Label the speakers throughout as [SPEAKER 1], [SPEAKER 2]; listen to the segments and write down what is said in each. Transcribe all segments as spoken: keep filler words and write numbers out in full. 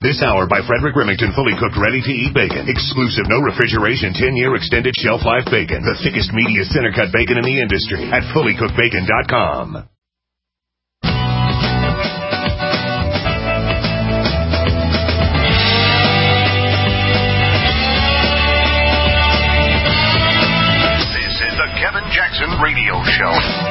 [SPEAKER 1] This hour by Frederick Remington, fully cooked, ready-to-eat bacon. Exclusive, no refrigeration, ten-year extended shelf life bacon. The thickest, meatiest, center-cut bacon in the industry at fully cooked bacon dot com.
[SPEAKER 2] This is the Kevin Jackson Radio Show.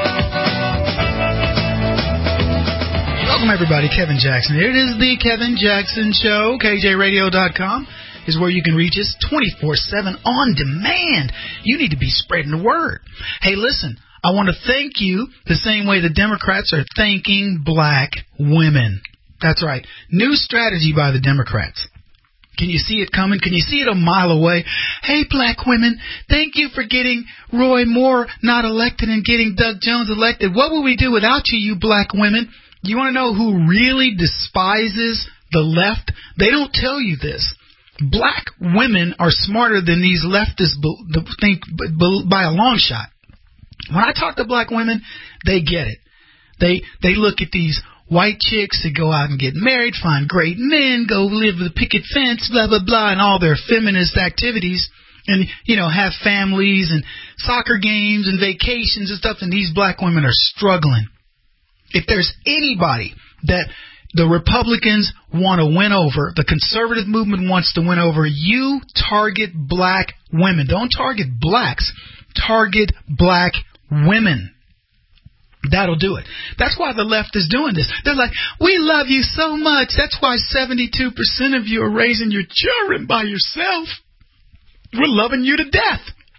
[SPEAKER 3] Welcome, everybody. Kevin Jackson. It is the Kevin Jackson Show. K J radio dot com is where you can reach us twenty-four seven on demand. You need to be spreading the word. Hey, listen, I want to thank you the same way the Democrats are thanking black women. That's right. New strategy by the Democrats. Can you see it coming? Can you see it a mile away? Hey, black women, thank you for getting Roy Moore not elected and getting Doug Jones elected. What would we do without you, you black women? You want to know who really despises the left? They don't tell you this. Black women are smarter than these leftists think by a long shot. When I talk to black women, they get it. They they look at these white chicks that go out and get married, find great men, go live with a picket fence, blah, blah, blah, and all their feminist activities, and, you know, have families and soccer games and vacations and stuff, and these black women are struggling. If there's anybody that the Republicans want to win over, the conservative movement wants to win over, you target black women. Don't target blacks. Target black women. That'll do it. That's why the left is doing this. They're like, we love you so much. That's why seventy-two percent of you are raising your children by yourself. We're loving you to death.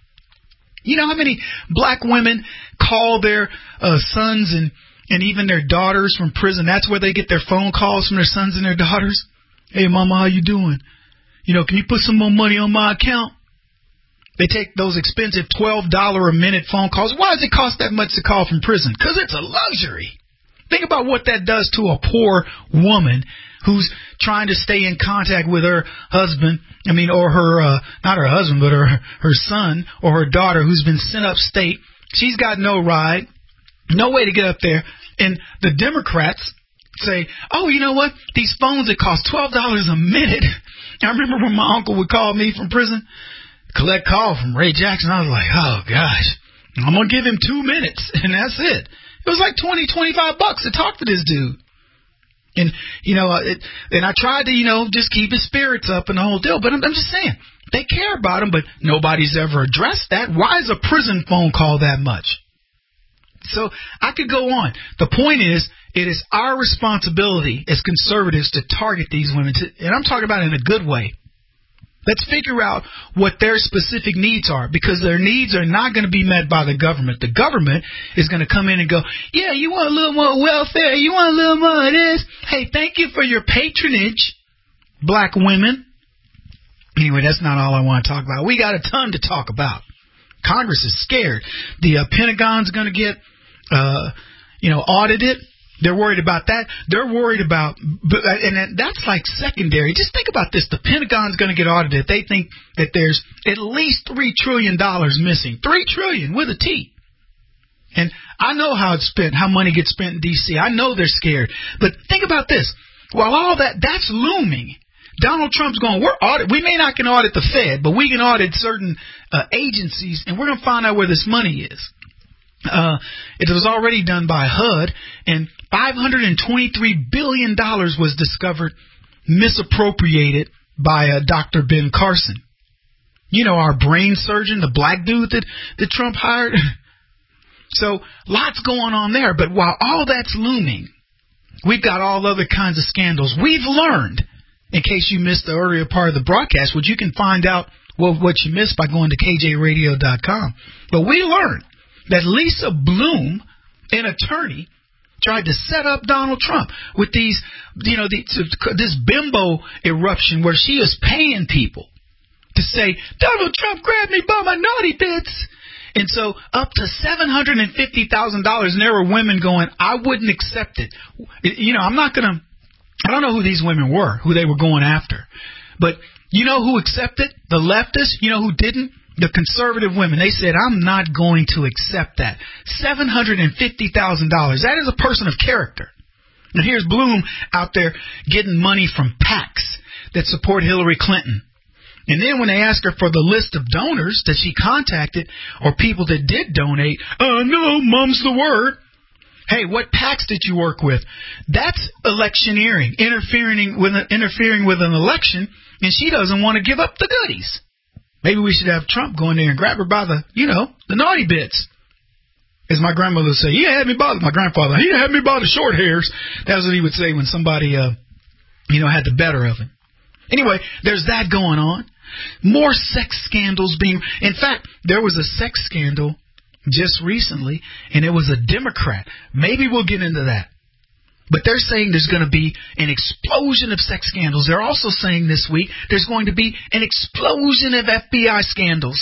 [SPEAKER 3] You know how many black women call their uh, sons and And even their daughters from prison? That's where they get their phone calls from their sons and their daughters. Hey, mama, how you doing? You know, can you put some more money on my account? They take those expensive twelve dollars a minute phone calls. Why does it cost that much to call from prison? Because it's a luxury. Think about what that does to a poor woman who's trying to stay in contact with her husband. I mean, or her, uh, not her husband, but her, her son or her daughter who's been sent upstate. She's got no ride. No way to get up there. And the Democrats say, oh, you know what? These phones that cost twelve dollars a minute. I remember when my uncle would call me from prison, collect call from Ray Jackson. I was like, oh, gosh, I'm going to give him two minutes, and that's it. It was like twenty, twenty-five bucks to talk to this dude. And, you know, it, and I tried to, you know, just keep his spirits up and the whole deal. But I'm, I'm just saying, they care about him, but nobody's ever addressed that. Why is a prison phone call that much? So I could go on. The point is, it is our responsibility as conservatives to target these women, to, and I'm talking about it in a good way. Let's figure out what their specific needs are, because their needs are not going to be met by the government. The government is going to come in and go, yeah, you want a little more welfare, you want a little more of this. Hey, thank you for your patronage, black women. Anyway, that's not all I want to talk about. We got a ton to talk about. Congress is scared. The uh, Pentagon's going to get, uh, you know, audited. They're worried about that. They're worried about, and that's like secondary. Just think about this. The Pentagon's going to get audited. They think that there's at least three trillion dollars missing. three trillion dollars with a T. And I know how it's spent, how money gets spent in D C. I know they're scared. But think about this. While all that, that's looming, Donald Trump's going, we're audit. We may not can audit the Fed, but we can audit certain uh, agencies, and we're going to find out where this money is. Uh, it was already done by H U D, and five hundred twenty-three billion dollars was discovered misappropriated by uh, Doctor Ben Carson. You know, our brain surgeon, the black dude that, that Trump hired. So lots going on there. But while all that's looming, we've got all other kinds of scandals. We've learned, in case you missed the earlier part of the broadcast, which you can find out what, what you missed by going to K J radio dot com. But we learned that Lisa Bloom, an attorney, tried to set up Donald Trump with these, you know, the, this bimbo eruption where she is paying people to say, Donald Trump grabbed me by my naughty bits. And so up to seven hundred fifty thousand dollars, and there were women going, I wouldn't accept it. You know, I'm not going to, I don't know who these women were, who they were going after. But you know who accepted? The leftists. You know who didn't? The conservative women. They said, I'm not going to accept that. seven hundred fifty thousand dollars. That is a person of character. And here's Bloom out there getting money from PACs. that support Hillary Clinton. And then when they ask her for the list of donors that she contacted or people that did donate, uh, no, mum's the word. Hey, what PACs did you work with? That's electioneering, interfering with interfering with an election, and she doesn't want to give up the goodies. Maybe we should have Trump go in there and grab her by the, you know, the naughty bits. As my grandmother would say, he had me by, my grandfather, he had me by the short hairs. That's what he would say when somebody, uh, you know, had the better of him. Anyway, there's that going on. More sex scandals being, in fact, there was a sex scandal just recently, and it was a Democrat. Maybe we'll get into that. But they're saying there's going to be an explosion of sex scandals. They're also saying this week there's going to be an explosion of F B I scandals.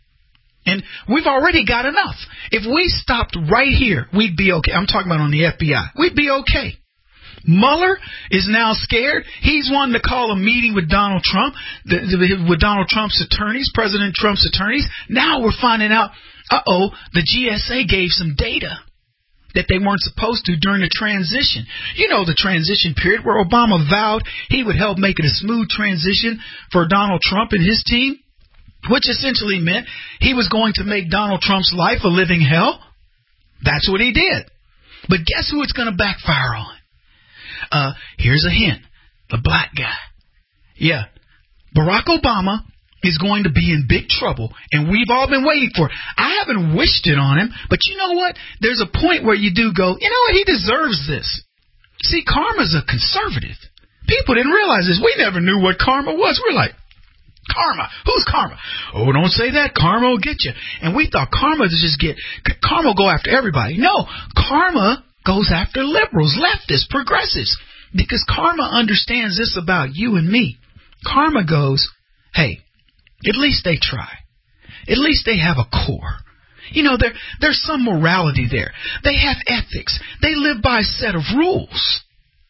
[SPEAKER 3] And we've already got enough. If we stopped right here, we'd be okay. I'm talking about on the F B I. We'd be okay. Mueller is now scared. He's wanting to call a meeting with Donald Trump, the, the, with Donald Trump's attorneys, President Trump's attorneys. Now we're finding out, uh-oh, the G S A gave some data that they weren't supposed to during the transition. You know, the transition period where Obama vowed he would help make it a smooth transition for Donald Trump and his team, which essentially meant he was going to make Donald Trump's life a living hell. That's what he did. But guess who it's going to backfire on? Uh, here's a hint. The black guy. Yeah. Barack Obama is going to be in big trouble, and we've all been waiting for it. I haven't wished it on him, but you know what? There's a point where you do go, you know what? He deserves this. See, karma's a conservative. People didn't realize this. We never knew what karma was. We're like, karma. Who's karma? Oh, don't say that. Karma will get you. And we thought karma to just get, karma will go after everybody. No, karma goes after liberals, leftists, progressives, because karma understands this about you and me. Karma goes, hey, at least they try. At least they have a core. You know, there there's some morality there. They have ethics. They live by a set of rules.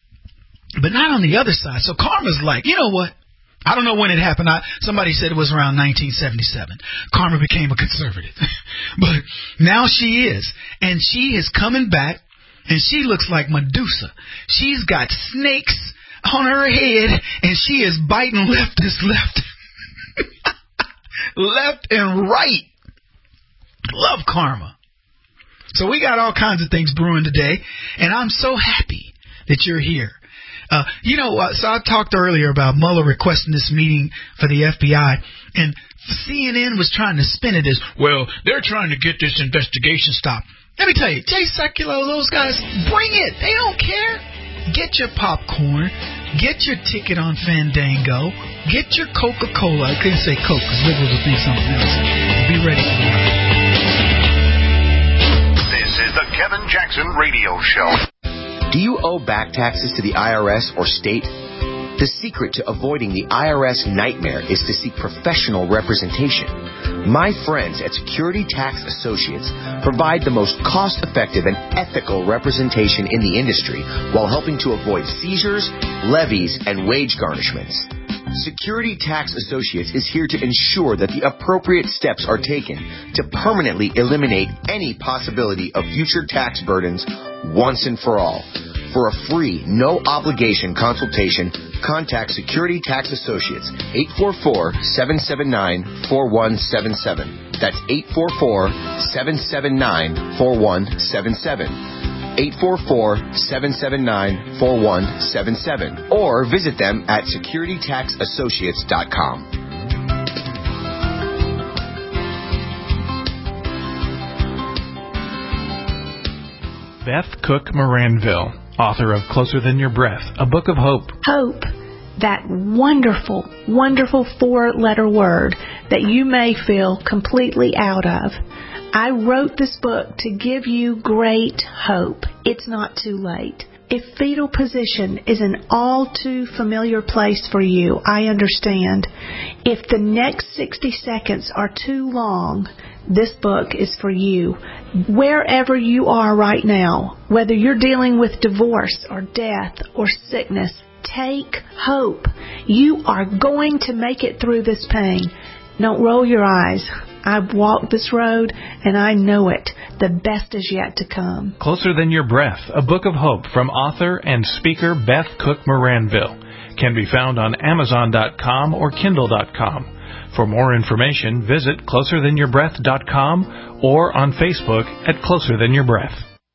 [SPEAKER 3] But not on the other side. So karma's like, you know what? I don't know when it happened. I, somebody said it was around nineteen seventy-seven. Karma became a conservative. But now she is. And she is coming back, and she looks like Medusa. She's got snakes on her head, and she is biting leftists left. Left and right. Love karma. So we got all kinds of things brewing today, and I'm so happy that you're here. Uh, you know, uh, so I talked earlier about Mueller requesting this meeting for the F B I, and C N N was trying to spin it as, well, they're trying to get this investigation stopped. Let me tell you, Jay Sekulow, those guys, bring it. They don't care. Get your popcorn. Get your ticket on Fandango. Get your Coca-Cola. I couldn't say Coke because liberals will think something else. Be ready for the ride.
[SPEAKER 2] This is the Kevin Jackson Radio Show.
[SPEAKER 4] Do you owe back taxes to the I R S or state? The secret to avoiding the I R S nightmare is to seek professional representation. My friends at Security Tax Associates provide the most cost-effective and ethical representation in the industry while helping to avoid seizures, levies, and wage garnishments. Security Tax Associates is here to ensure that the appropriate steps are taken to permanently eliminate any possibility of future tax burdens once and for all. For a free, no-obligation consultation, contact Security Tax Associates, eight four four, seven seven nine, four one seven seven. That's eight four four, seven seven nine, four one seven seven. eight four four, seven seven nine, four one seven seven. Or visit them at security tax associates dot com.
[SPEAKER 5] Beth Cook Moranville, author of Closer Than Your Breath, a book of hope.
[SPEAKER 6] Hope, that wonderful, wonderful four-letter word that you may feel completely out of. I wrote this book to give you great hope. It's not too late. If fetal position is an all too familiar place for you, I understand. If the next sixty seconds are too long, this book is for you. Wherever you are right now, whether you're dealing with divorce or death or sickness, take hope. You are going to make it through this pain. Don't roll your eyes. I've walked this road, and I know it. The best is yet to come.
[SPEAKER 5] Closer Than Your Breath, a book of hope from author and speaker Beth Cook Moranville. can be found on Amazon dot com or Kindle dot com. For more information, visit closer than your breath dot com or on Facebook at Closer Than Your Breath.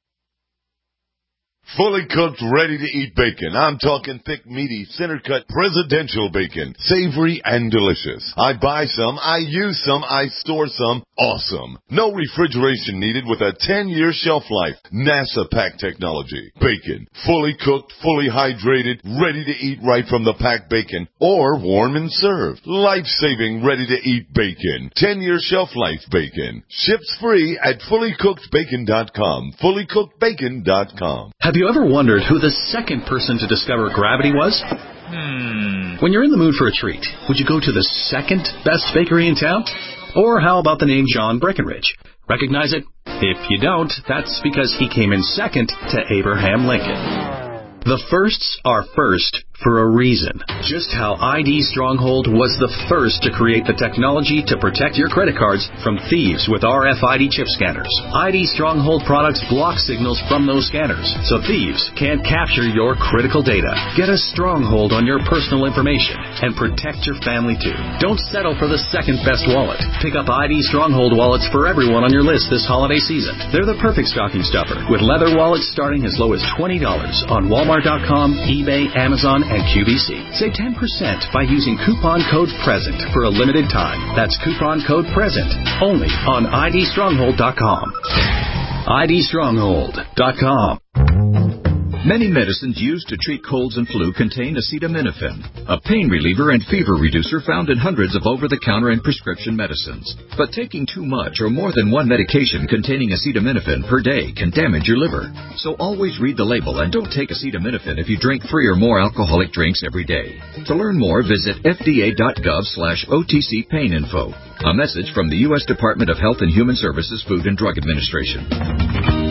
[SPEAKER 7] Fully cooked, ready-to-eat bacon. I'm talking thick, meaty, center-cut presidential bacon. Savory and delicious. I buy some, I use some, I store some. Awesome. No refrigeration needed with a ten-year shelf life. NASA pack technology. Bacon. Fully cooked, fully hydrated, ready to eat right from the packed bacon. Or warm and served. Life-saving, ready-to-eat bacon. ten-year shelf life bacon. Ships free at fully cooked bacon dot com. fully cooked bacon dot com.
[SPEAKER 8] Have you ever wondered who the second person to discover gravity was? Hmm. When you're in the mood for a treat, would you go to the second best bakery in town? Or how about the name John Breckenridge? Recognize it? If you don't, that's because he came in second to Abraham Lincoln. The firsts are first for a reason. Just how I D Stronghold was the first to create the technology to protect your credit cards from thieves with R F I D chip scanners. I D Stronghold products block signals from those scanners, so thieves can't capture your critical data. Get a stronghold on your personal information and protect your family too. Don't settle for the second best wallet. Pick up I D Stronghold wallets for everyone on your list this holiday season. They're the perfect stocking stuffer, with leather wallets starting as low as twenty dollars on Walmart dot com, eBay, Amazon, and Q V C. Save ten percent by using coupon code PRESENT for a limited time. That's coupon code PRESENT only on I D stronghold dot com. I D stronghold dot com.
[SPEAKER 9] Many medicines used to treat colds and flu contain acetaminophen, a pain reliever and fever reducer found in hundreds of over-the-counter and prescription medicines. But taking too much or more than one medication containing acetaminophen per day can damage your liver. So always read the label and don't take acetaminophen if you drink three or more alcoholic drinks every day. To learn more, visit F D A dot gov slash O T C pain info. A message from the U S Department of Health and Human Services Food and Drug Administration.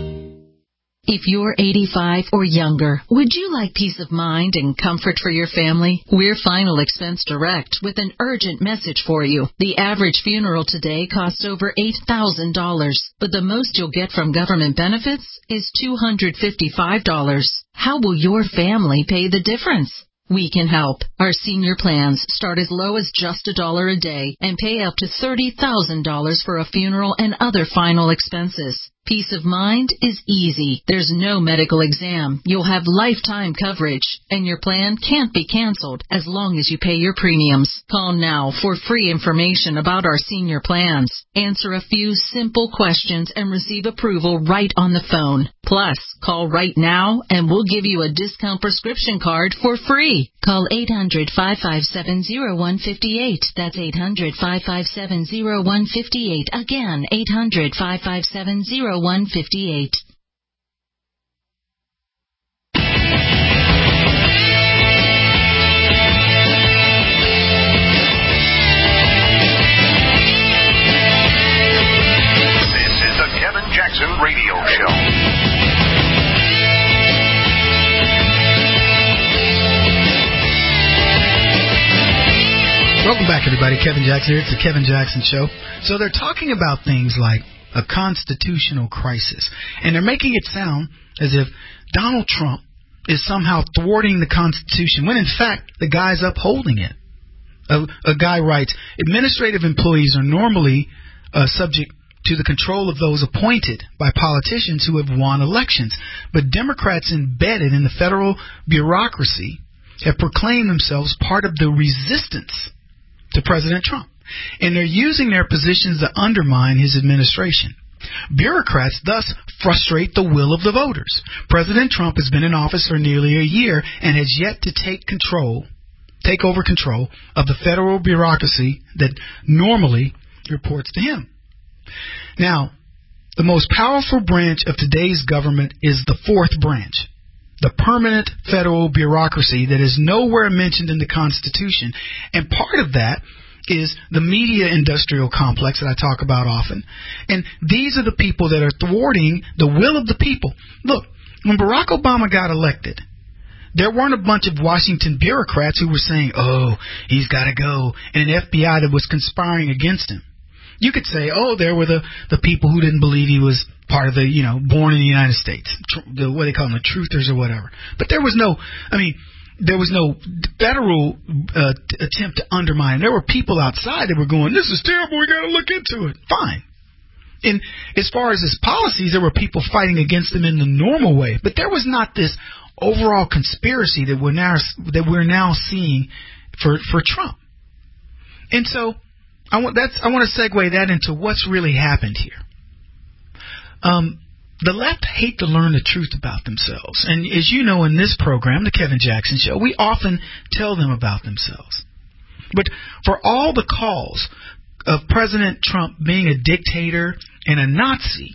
[SPEAKER 10] If you're eighty-five or younger, would you like peace of mind and comfort for your family? We're Final Expense Direct with an urgent message for you. The average funeral today costs over eight thousand dollars, but the most you'll get from government benefits is two hundred fifty-five dollars. How will your family pay the difference? We can help. Our senior plans start as low as just a dollar a day and pay up to thirty thousand dollars for a funeral and other final expenses. Peace of mind is easy. There's no medical exam. You'll have lifetime coverage, and your plan can't be canceled as long as you pay your premiums. Call now for free information about our senior plans. Answer a few simple questions and receive approval right on the phone. Plus, call right now and we'll give you a discount prescription card for free. Call eight hundred, five five seven, zero one five eight. That's eight hundred, five five seven, zero one five eight. Again, eight hundred, five five seven, zero one five eight.
[SPEAKER 2] This is the Kevin Jackson Radio Show.
[SPEAKER 3] Welcome back, everybody. Kevin Jackson here. It's the Kevin Jackson Show. So they're talking about things like a constitutional crisis, and they're making it sound as if Donald Trump is somehow thwarting the Constitution, when in fact the guy's upholding it. A, a guy writes, administrative employees are normally uh, subject to the control of those appointed by politicians who have won elections, but Democrats embedded in the federal bureaucracy have proclaimed themselves part of the resistance to President Trump, and they're using their positions to undermine his administration. Bureaucrats thus frustrate the will of the voters. President Trump has been in office for nearly a year and has yet to take control, take over control of the federal bureaucracy that normally reports to him. Now, the most powerful branch of today's government is the fourth branch, the permanent federal bureaucracy that is nowhere mentioned in the Constitution. And part of that is the media industrial complex that I talk about often. And these are the people that are thwarting the will of the people. Look, when Barack Obama got elected, there weren't a bunch of Washington bureaucrats who were saying, oh, he's got to go, and an F B I that was conspiring against him. You could say, oh, there were the, the people who didn't believe he was part of the, you know, born in the United States, tr- the, what they call them, the truthers or whatever. But there was no, I mean, there was no federal uh, attempt to undermine. There were people outside that were going, this is terrible, we got to look into it. Fine. And as far as his policies, there were people fighting against him in the normal way. But there was not this overall conspiracy that we're now that we're now seeing for for Trump. And so I want that's I want to segue that into what's really happened here. Um, the left hate to learn the truth about themselves. And as you know, in this program, the Kevin Jackson Show, we often tell them about themselves. But for all the calls of President Trump being a dictator and a Nazi,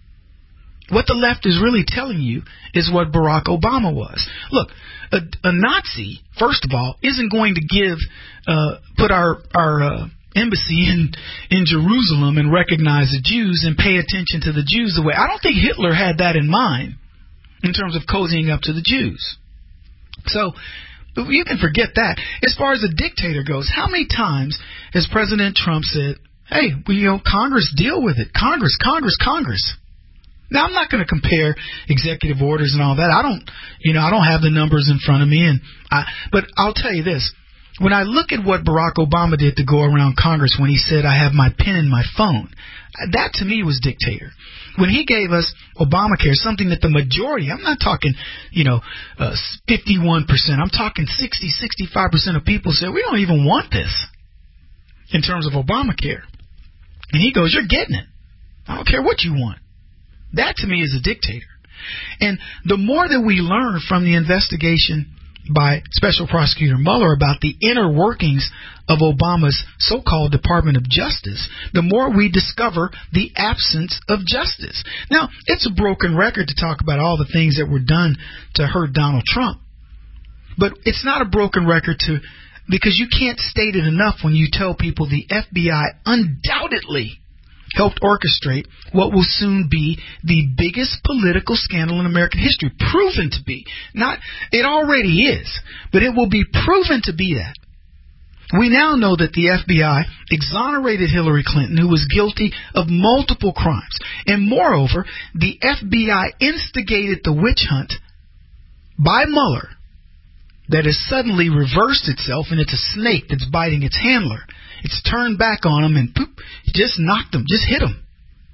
[SPEAKER 3] what the left is really telling you is what Barack Obama was. Look, a, a Nazi, first of all, isn't going to give, uh, put our, our, uh, embassy in, in Jerusalem and recognize the Jews and pay attention to the Jews the way. I don't think Hitler had that in mind in terms of cozying up to the Jews. So you can forget that. As far as a dictator goes, how many times has President Trump said, hey, well, you know, Congress, deal with it. Congress, Congress, Congress. Now, I'm not going to compare executive orders and all that. I don't, you know, I don't have the numbers in front of me. And I, but I'll tell you this. When I look at what Barack Obama did to go around Congress when he said, I have my pen in my phone, that to me was dictator. When he gave us Obamacare, something that the majority, I'm not talking, you know, uh, fifty-one percent, I'm talking sixty, sixty-five percent of people said, we don't even want this in terms of Obamacare. And he goes, you're getting it. I don't care what you want. That to me is a dictator. And the more that we learn from the investigation by Special Prosecutor Mueller about the inner workings of Obama's so-called Department of Justice, the more we discover the absence of justice. Now, it's a broken record to talk about all the things that were done to hurt Donald Trump. But it's not a broken record to, because you can't state it enough when you tell people the F B I undoubtedly helped orchestrate what will soon be the biggest political scandal in American history. Proven to be. Not, it already is, but it will be proven to be that. We now know that the F B I exonerated Hillary Clinton, who was guilty of multiple crimes. And moreover, the F B I instigated the witch hunt by Mueller that has suddenly reversed itself, and it's a snake that's biting its handler. It's turned back on him and poop, just knocked him, just hit him.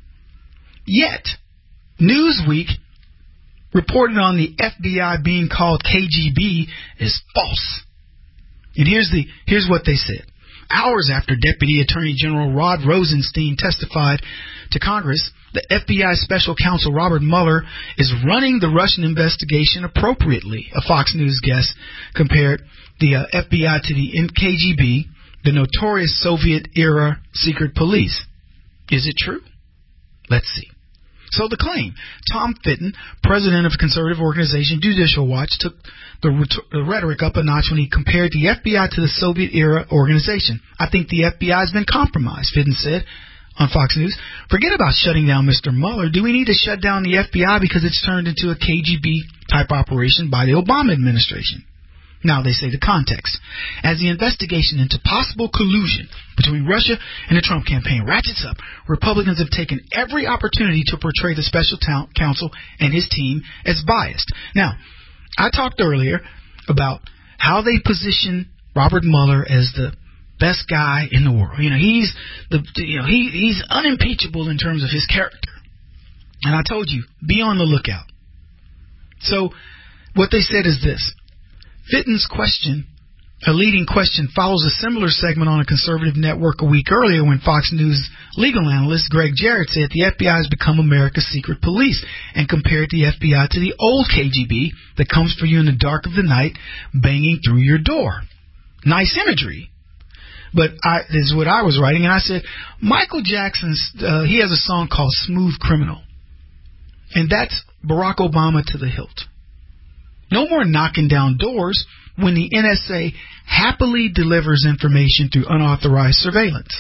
[SPEAKER 3] Yet, Newsweek reported on the F B I being called K G B as false. And here's the here's what they said. Hours after Deputy Attorney General Rod Rosenstein testified to Congress, the F B I Special Counsel Robert Mueller is running the Russian investigation appropriately. A Fox News guest compared the uh, F B I to the K G B, the notorious Soviet-era secret police. Is it true? Let's see. So the claim. Tom Fitton, president of conservative organization Judicial Watch, took the, ret- the rhetoric up a notch when he compared the F B I to the Soviet-era organization. I think the F B I has been compromised, Fitton said on Fox News. Forget about shutting down Mister Mueller. Do we need to shut down the F B I because it's turned into a K G B-type operation by the Obama administration? Now, they say the context. As the investigation into possible collusion between Russia and the Trump campaign ratchets up, Republicans have taken every opportunity to portray the special ta- counsel and his team as biased. Now, I talked earlier about how they position Robert Mueller as the best guy in the world. You know, he's the you know he he's unimpeachable in terms of his character. And I told you, be on the lookout. So, what they said is this. Fitton's question, a leading question, follows a similar segment on a conservative network a week earlier when Fox News legal analyst Greg Jarrett said the F B I has become America's secret police and compared the F B I to the old K G B that comes for you in the dark of the night, banging through your door. Nice imagery. But I, this is what I was writing, and I said, Michael Jackson's, uh, he has a song called Smooth Criminal. And that's Barack Obama to the hilt. No more knocking down doors when the N S A happily delivers information through unauthorized surveillance.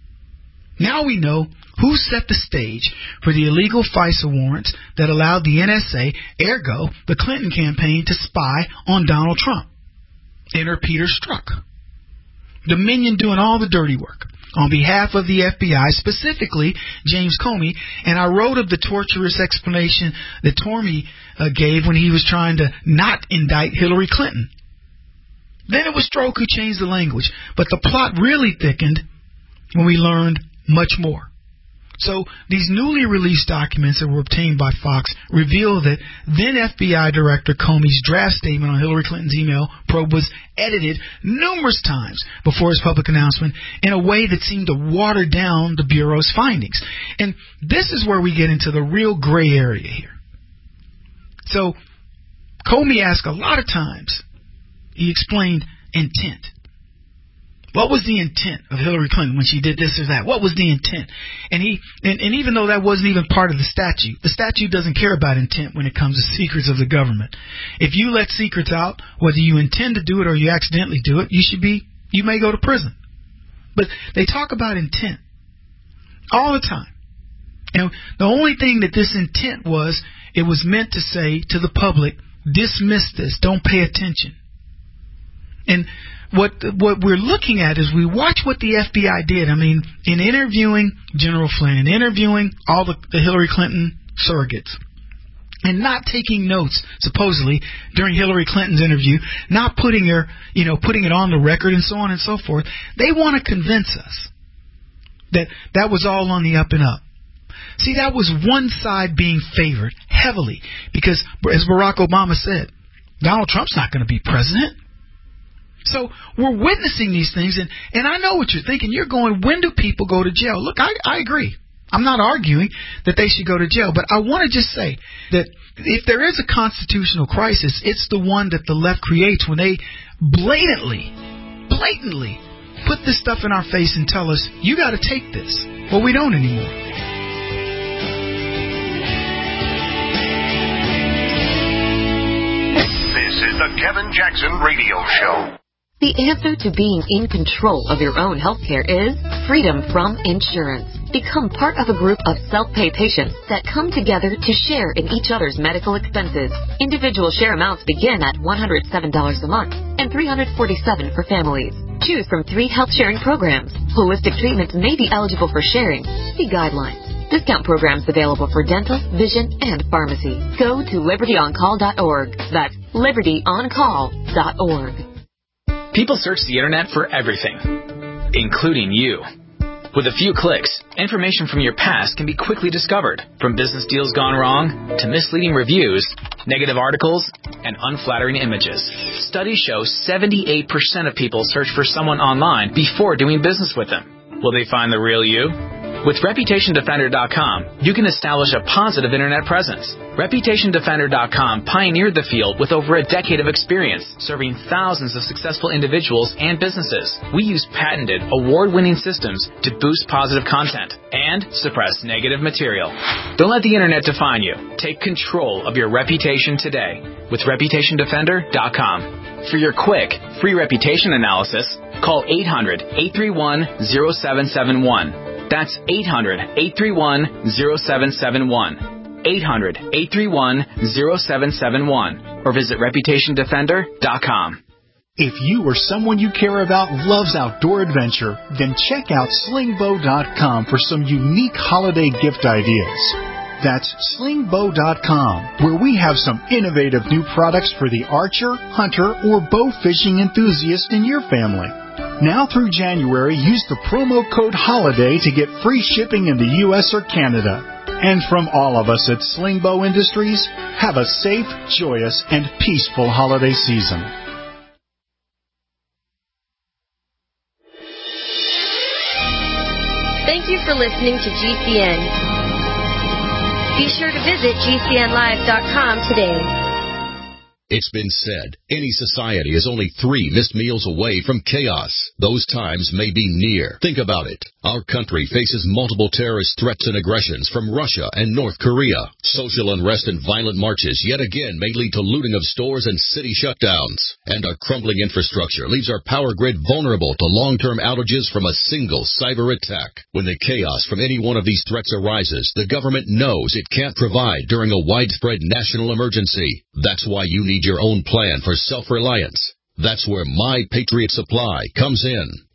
[SPEAKER 3] Now we know who set the stage for the illegal FISA warrants that allowed the N S A, ergo the Clinton campaign, to spy on Donald Trump. Enter Peter Strzok. Dominion doing all the dirty work on behalf of the F B I, specifically James Comey, and I wrote of the torturous explanation that Comey uh, gave when he was trying to not indict Hillary Clinton. Then it was Strzok who changed the language. But the plot really thickened when we learned much more. So these newly released documents that were obtained by Fox reveal that then F B I Director Comey's draft statement on Hillary Clinton's email probe was edited numerous times before his public announcement in a way that seemed to water down the Bureau's findings. And this is where we get into the real gray area here. So Comey asked a lot of times, he explained intent. What was the intent of Hillary Clinton when she did this or that? What was the intent? And he, and, and even though that wasn't even part of the statute, the statute doesn't care about intent when it comes to secrets of the government. If you let secrets out, whether you intend to do it or you accidentally do it, you should be, you may go to prison. But they talk about intent all the time. And the only thing that this intent was, it was meant to say to the public, dismiss this, don't pay attention. And What what we're looking at is we watch what the F B I did. I mean, in interviewing General Flynn, interviewing all the, the Hillary Clinton surrogates, and not taking notes, supposedly, during Hillary Clinton's interview, not putting her, you know, putting it on the record and so on and so forth. They want to convince us that that was all on the up and up. See, that was one side being favored heavily because, as Barack Obama said, Donald Trump's not going to be president. So we're witnessing these things, and, and I know what you're thinking. You're going, when do people go to jail? Look, I, I agree. I'm not arguing that they should go to jail, but I want to just say that if there is a constitutional crisis, it's the one that the left creates when they blatantly, blatantly put this stuff in our face and tell us, you got to take this. Well, we don't anymore.
[SPEAKER 2] This is the Kevin Jackson Radio Show.
[SPEAKER 11] The answer to being in control of your own healthcare is freedom from insurance. Become part of a group of self-pay patients that come together to share in each other's medical expenses. Individual share amounts begin at one hundred seven dollars a month and three hundred forty-seven dollars for families. Choose from three health sharing programs. Holistic treatments may be eligible for sharing. See guidelines. Discount programs available for dental, vision, and pharmacy. Go to liberty on call dot org. That's liberty on call dot org.
[SPEAKER 12] People search the internet for everything, including you. With a few clicks, information from your past can be quickly discovered, from business deals gone wrong to misleading reviews, negative articles, and unflattering images. Studies show seventy-eight percent of people search for someone online before doing business with them. Will they find the real you? With reputation defender dot com, you can establish a positive internet presence. reputation defender dot com pioneered the field with over a decade of experience, serving thousands of successful individuals and businesses. We use patented, award-winning systems to boost positive content and suppress negative material. Don't let the internet define you. Take control of your reputation today with reputation defender dot com. For your quick, free reputation analysis, call eight hundred, eight three one, zero seven seven one. That's eight hundred, eight three one, zero seven seven one. eight hundred, eight three one, zero seven seven one. Or visit reputation defender dot com.
[SPEAKER 13] If you or someone you care about loves outdoor adventure, then check out sling bow dot com for some unique holiday gift ideas. That's sling bow dot com, where we have some innovative new products for the archer, hunter, or bow fishing enthusiast in your family. Now through January, use the promo code HOLIDAY to get free shipping in the U S or Canada. And from all of us at Sling Bow Industries, have a safe, joyous, and peaceful holiday season.
[SPEAKER 14] Thank you for listening to G C N. Be sure to visit G C N live dot com today.
[SPEAKER 15] It's been said, any society is only three missed meals away from chaos. Those times may be near. Think about it. Our country faces multiple terrorist threats and aggressions from Russia and North Korea. Social unrest and violent marches yet again may lead to looting of stores and city shutdowns. And our crumbling infrastructure leaves our power grid vulnerable to long-term outages from a single cyber attack. When the chaos from any one of these threats arises, the government knows it can't provide during a widespread national emergency. That's why you need your own plan for self-reliance. That's where My Patriot Supply comes in.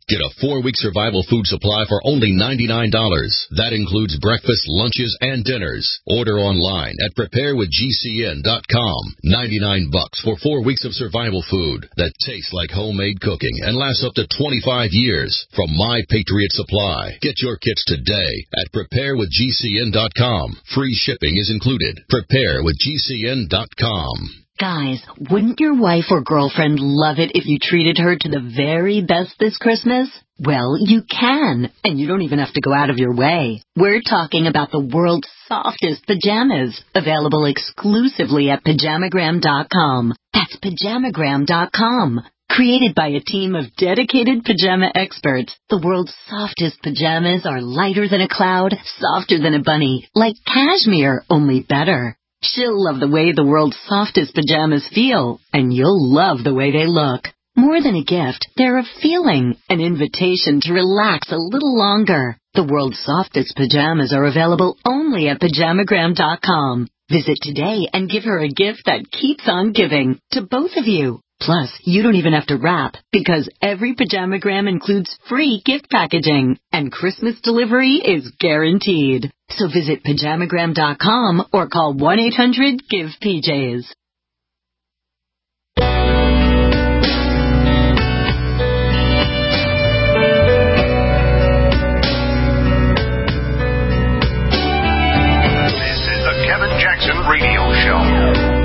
[SPEAKER 15] Get a four-week survival food supply for only ninety-nine dollars. That includes breakfast, lunches, and dinners. Order online at prepare with G C N dot com. ninety-nine bucks for four weeks of survival food that tastes like homemade cooking and lasts up to twenty-five years from My Patriot Supply. Get your kits today at prepare with G C N dot com. Free shipping is included. prepare with G C N dot com.
[SPEAKER 16] Guys, wouldn't your wife or girlfriend love it if you treated her to the very best this Christmas? Well, you can, and you don't even have to go out of your way. We're talking about the world's softest pajamas, available exclusively at pajamagram dot com. That's pajamagram dot com. Created by a team of dedicated pajama experts, the world's softest pajamas are lighter than a cloud, softer than a bunny, like cashmere, only better. She'll love the way the world's softest pajamas feel, and you'll love the way they look. More than a gift, they're a feeling, an invitation to relax a little longer. The world's softest pajamas are available only at pajamagram dot com. Visit today and give her a gift that keeps on giving to both of you. Plus, you don't even have to wrap, because every Pajamagram includes free gift packaging, and Christmas delivery is guaranteed. So visit pajamagram dot com or call one eight hundred give P Js.
[SPEAKER 2] This is the Kevin Jackson Radio Show.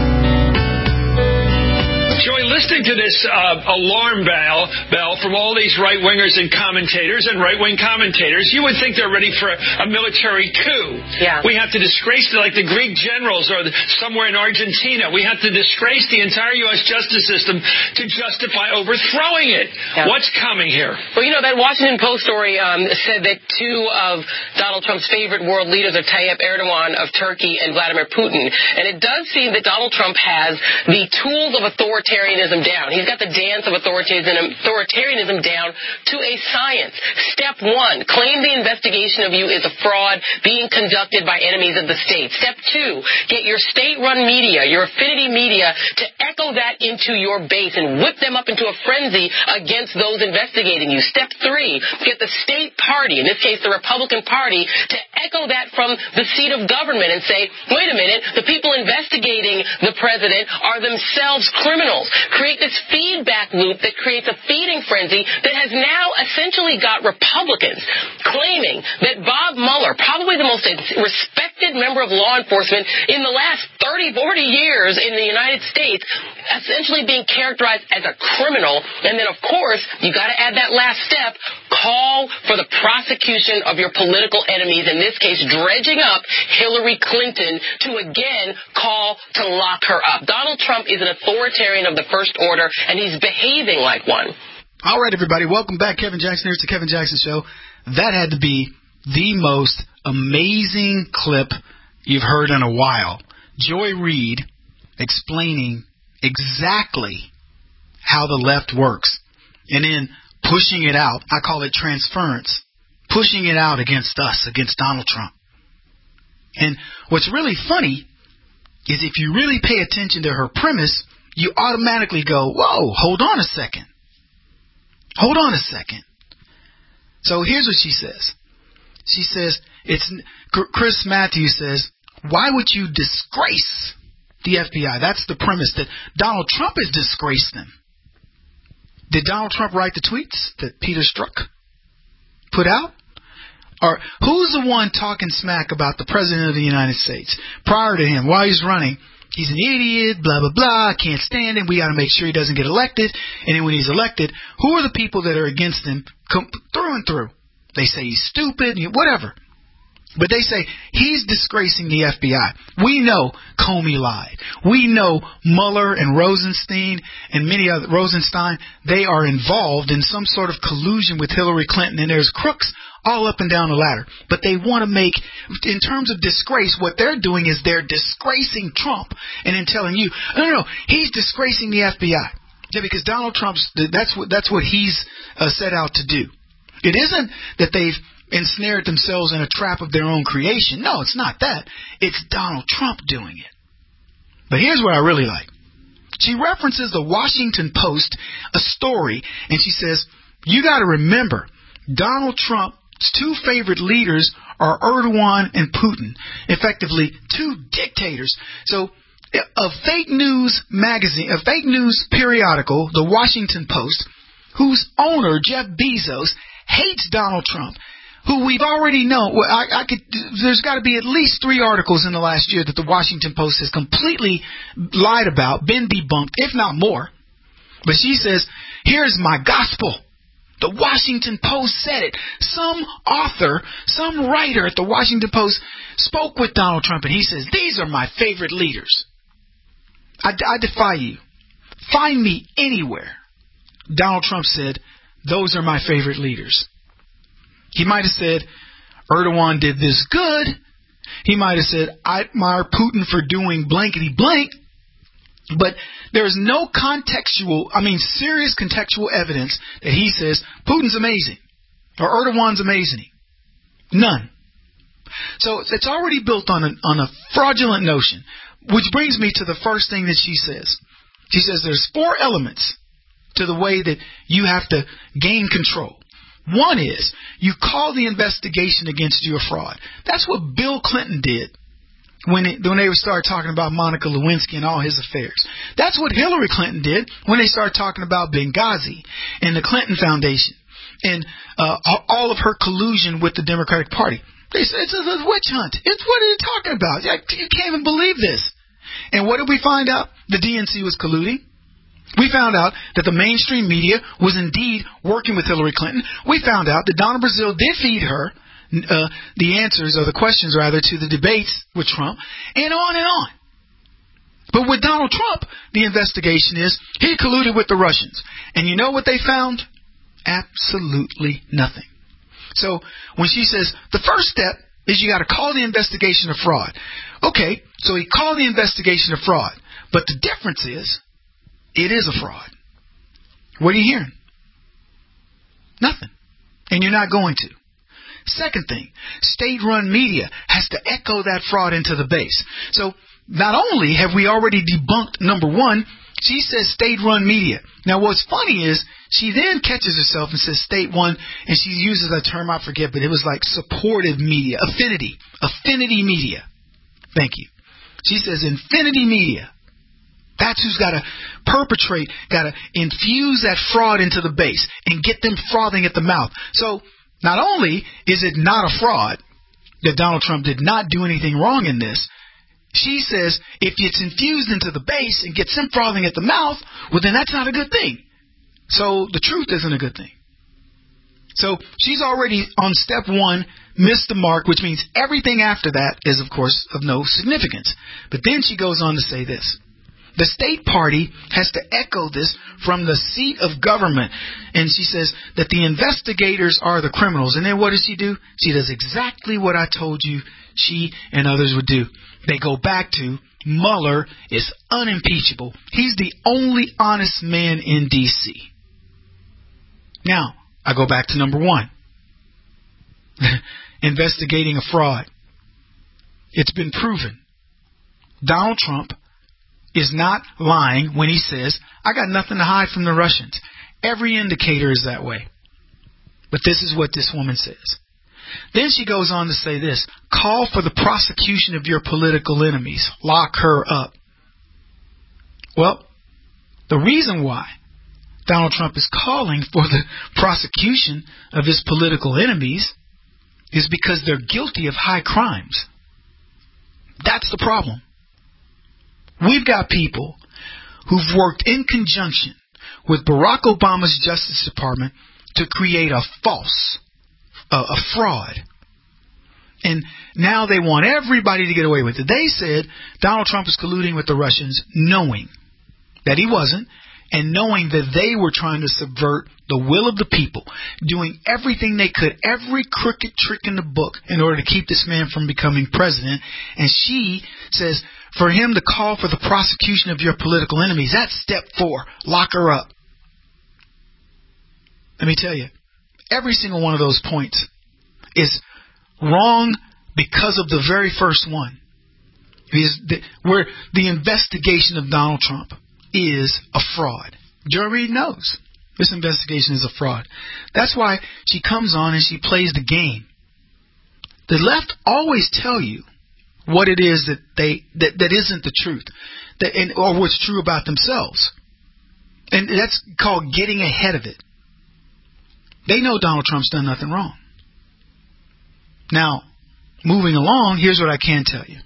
[SPEAKER 17] Joy, listening to this uh, alarm bell, bell from all these right-wingers and commentators and right-wing commentators, you would think they're ready for a, a military coup.
[SPEAKER 18] Yeah.
[SPEAKER 17] We have to disgrace, like the Greek generals or the, somewhere in Argentina, we have to disgrace the entire U S justice system to justify overthrowing it.
[SPEAKER 18] Yeah.
[SPEAKER 17] What's coming here?
[SPEAKER 18] Well, you know, that Washington Post story um, said that two of Donald Trump's favorite world leaders are Tayyip Erdogan of Turkey and Vladimir Putin. And it does seem that Donald Trump has the tools of authoritarism down. He's got the dance of authoritarianism down to a science. Step one, claim the investigation of you is a fraud being conducted by enemies of the state. Step two, get your state-run media, your affinity media, to echo that into your base and whip them up into a frenzy against those investigating you. Step three, get the state party, in this case the Republican Party, to echo that from the seat of government and say, wait a minute, the people investigating the president are themselves criminals. Create this feedback loop that creates a feeding frenzy that has now essentially got Republicans claiming that Bob Mueller, probably the most respected member of law enforcement in the last thirty, forty years in the United States, essentially being characterized as a criminal. And then, of course, you got to add that last step, call for the prosecution of your political enemies, in this case, dredging up Hillary Clinton to again call to lock her up. Donald Trump is an authoritarian of the first order, and he's behaving like one.
[SPEAKER 3] All right, everybody, welcome back. Kevin Jackson here. It's the Kevin Jackson Show. That had to be the most amazing clip you've heard in a while. Joy Reid explaining exactly how the left works, and then pushing it out. I call it transference. Pushing it out against us, against Donald Trump. And what's really funny is if you really pay attention to her premise, you automatically go, whoa, hold on a second. Hold on a second. So here's what she says. She says, it's Chris Matthews says, why would you disgrace the F B I? That's the premise, that Donald Trump has disgraced them. Did Donald Trump write the tweets that Peter Strzok put out? Or who's the one talking smack about the President of the United States prior to him while he's running? He's an idiot, blah, blah, blah, can't stand him, we got to make sure he doesn't get elected. And then when he's elected, who are the people that are against him through and through? They say he's stupid, whatever. But they say he's disgracing the F B I. We know Comey lied. We know Mueller and Rosenstein and many other, Rosenstein, they are involved in some sort of collusion with Hillary Clinton, and there's crooks all up and down the ladder. But they want to make, in terms of disgrace, what they're doing is they're disgracing Trump and then telling you, no, no, no, he's disgracing the F B I. Yeah, because Donald Trump's, that's what, that's what he's uh, set out to do. It isn't that they've ensnared themselves in a trap of their own creation. No, it's not that. It's Donald Trump doing it. But here's what I really like. She references the Washington Post, a story, and she says, You got to remember, Donald Trump's two favorite leaders are Erdogan and Putin, effectively two dictators. So a fake news magazine, a fake news periodical, the Washington Post, whose owner, Jeff Bezos, hates Donald Trump, who we've already known. Well, I, I could, there's got to be at least three articles in the last year that the Washington Post has completely lied about, been debunked, if not more. But she says, here's my gospel. The Washington Post said it. Some author, some writer at the Washington Post spoke with Donald Trump, and he says, these are my favorite leaders. I, I defy you. Find me anywhere. Donald Trump said, those are my favorite leaders. He might have said, Erdogan did this good. He might have said, I admire Putin for doing blankety blank. But there is no contextual, I mean serious contextual evidence that he says Putin's amazing or Erdogan's amazing. None. So it's already built on a, on a fraudulent notion, which brings me to the first thing that she says. She says there's four elements to the way that you have to gain control. One is you call the investigation against you a fraud. That's what Bill Clinton did when it, when they started talking about Monica Lewinsky and all his affairs. That's what Hillary Clinton did when they started talking about Benghazi and the Clinton Foundation and uh, all of her collusion with the Democratic Party. They said it's a witch hunt. It's what are you talking about? You can't even believe this. And what did we find out? The D N C was colluding. We found out that the mainstream media was indeed working with Hillary Clinton. We found out that Donna Brazile did feed her uh, the answers, or the questions rather, to the debates with Trump, and on and on. But with Donald Trump, the investigation is he colluded with the Russians. And you know what they found? Absolutely nothing. So when she says the first step is you got to call the investigation a fraud. Okay, so he called the investigation a fraud. But the difference is, it is a fraud. What are you hearing? Nothing. And you're not going to. Second thing, state-run media has to echo that fraud into the base. So not only have we already debunked number one, she says state-run media. Now what's funny is she then catches herself and says state-one, and she uses a term I forget, but it was like supportive media, affinity, affinity media. Thank you. She says infinity media. That's who's got to perpetrate, got to infuse that fraud into the base and get them frothing at the mouth. So not only is it not a fraud that Donald Trump did not do anything wrong in this, she says if it's infused into the base and gets them frothing at the mouth, well, then that's not a good thing. So the truth isn't a good thing. So she's already on step one, missed the mark, which means everything after that is, of course, of no significance. But then she goes on to say this. The state party has to echo this from the seat of government. And she says that the investigators are the criminals. And then what does she do? She does exactly what I told you she and others would do. They go back to Mueller is unimpeachable. He's the only honest man in D C. Now, I go back to number one. Investigating a fraud. It's been proven. Donald Trump is not lying when he says, I got nothing to hide from the Russians. Every indicator is that way. But this is what this woman says. Then she goes on to say this, call for the prosecution of your political enemies. Lock her up. Well, the reason why Donald Trump is calling for the prosecution of his political enemies is because they're guilty of high crimes. That's the problem. We've got people who've worked in conjunction with Barack Obama's Justice Department to create a false, a, a fraud. And now they want everybody to get away with it. They said Donald Trump is colluding with the Russians, knowing that he wasn't, and knowing that they were trying to subvert the will of the people, doing everything they could, every crooked trick in the book in order to keep this man from becoming president. And she says for him to call for the prosecution of your political enemies, that's step four. Lock her up. Let me tell you, every single one of those points is wrong because of the very first one. Is the, where the investigation of Donald Trump is a fraud. Jury knows. This investigation is a fraud. That's why she comes on and she plays the game. The left always tell you what it is that they that, that isn't the truth, that, and, or what's true about themselves. And that's called getting ahead of it. They know Donald Trump's done nothing wrong. Now, moving along, here's what I can tell you.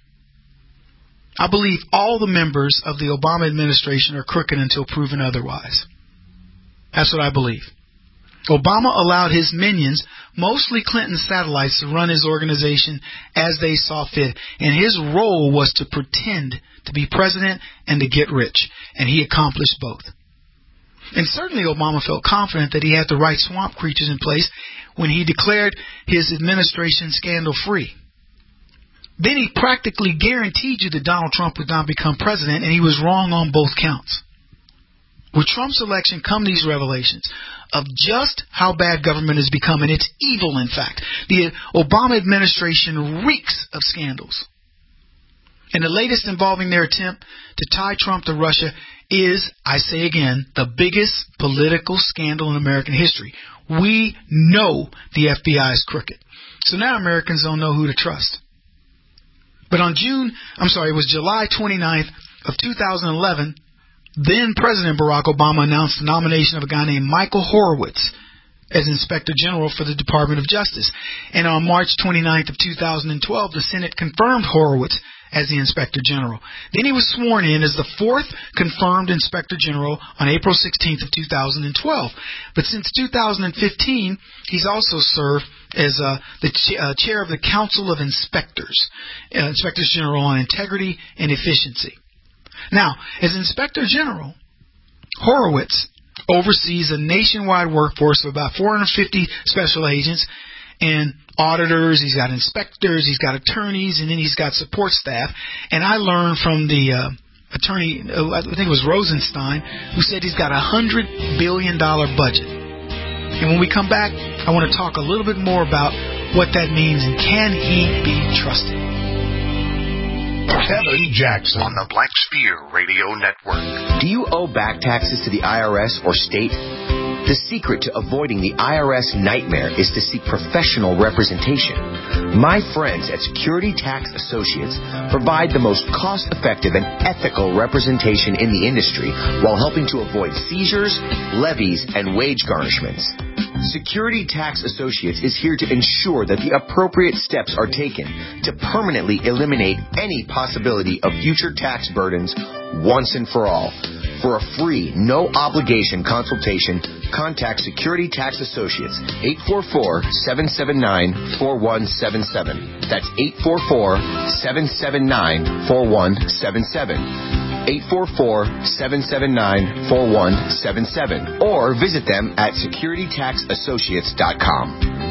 [SPEAKER 3] I believe all the members of the Obama administration are crooked until proven otherwise. That's what I believe. Obama allowed his minions, mostly Clinton satellites, to run his organization as they saw fit. And his role was to pretend to be president and to get rich. And he accomplished both. And certainly Obama felt confident that he had the right swamp creatures in place when he declared his administration scandal-free. Then he practically guaranteed you that Donald Trump would not become president, and he was wrong on both counts. With Trump's election come these revelations of just how bad government has become, and it's evil, in fact. The Obama administration reeks of scandals. And the latest involving their attempt to tie Trump to Russia is, I say again, the biggest political scandal in American history. We know the F B I is crooked. So now Americans don't know who to trust. But on June, I'm sorry, it was July twenty-ninth of two thousand eleven, then President Barack Obama announced the nomination of a guy named Michael Horowitz as Inspector General for the Department of Justice. And on March twenty-ninth of two thousand twelve, the Senate confirmed Horowitz as the Inspector General. Then he was sworn in as the fourth confirmed Inspector General on April sixteenth of two thousand twelve. But since two thousand fifteen, he's also served as uh, the ch- uh, chair of the Council of Inspectors, uh, Inspectors General on Integrity and Efficiency. Now, as Inspector General, Horowitz oversees a nationwide workforce of about four hundred fifty special agents and auditors. He's got inspectors, he's got attorneys, and then he's got support staff. And I learned from the uh, attorney, uh, I think it was Rosenstein, who said he's got a one hundred billion dollars budget. And when we come back, I want to talk a little bit more about what that means and can he be trusted.
[SPEAKER 2] Kevin Jackson on the Black Sphere Radio Network.
[SPEAKER 4] Do you owe back taxes to the I R S or state? The secret to avoiding the I R S nightmare is to seek professional representation. My friends at Security Tax Associates provide the most cost-effective and ethical representation in the industry while helping to avoid seizures, levies, and wage garnishments. Security Tax Associates is here to ensure that the appropriate steps are taken to permanently eliminate any possibility of future tax burdens once and for all. For a free, no-obligation consultation, contact Security Tax Associates, eight four four, seven seven nine, four one seven seven. That's eight four four, seven seven nine, four one seven seven. eight four four, seven seven nine, four one seven seven. Or visit them at security tax associates dot com.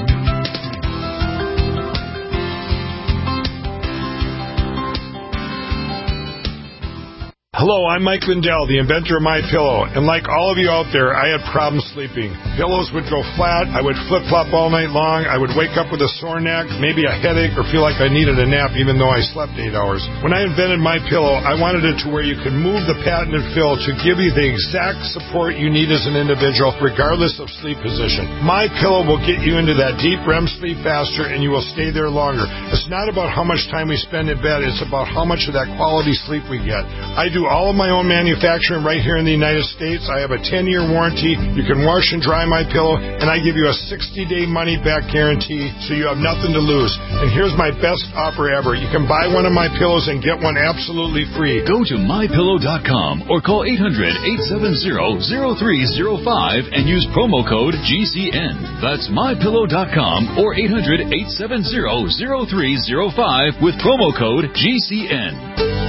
[SPEAKER 19] Hello, I'm Mike Lindell, the inventor of MyPillow, and like all of you out there, I had problems sleeping. Pillows would go flat, I would flip-flop all night long, I would wake up with a sore neck, maybe a headache, or feel like I needed a nap even though I slept eight hours. When I invented MyPillow, I wanted it to where you could move the patented fill to give you the exact support you need as an individual, regardless of sleep position. MyPillow will get you into that deep R E M sleep faster, and you will stay there longer. It's not about how much time we spend in bed, it's about how much of that quality sleep we get. I do all of my own manufacturing right here in the United States. I have a ten-year warranty. You can wash and dry my pillow, and I give you a sixty-day money-back guarantee, so you have nothing to lose. And here's my best offer ever. You can buy one of my pillows and get one absolutely free.
[SPEAKER 20] Go to my pillow dot com or call eight hundred, eight seven zero, zero three zero five and use promo code G C N. That's my pillow dot com or eight hundred, eight seven zero, zero three zero five with promo code G C N.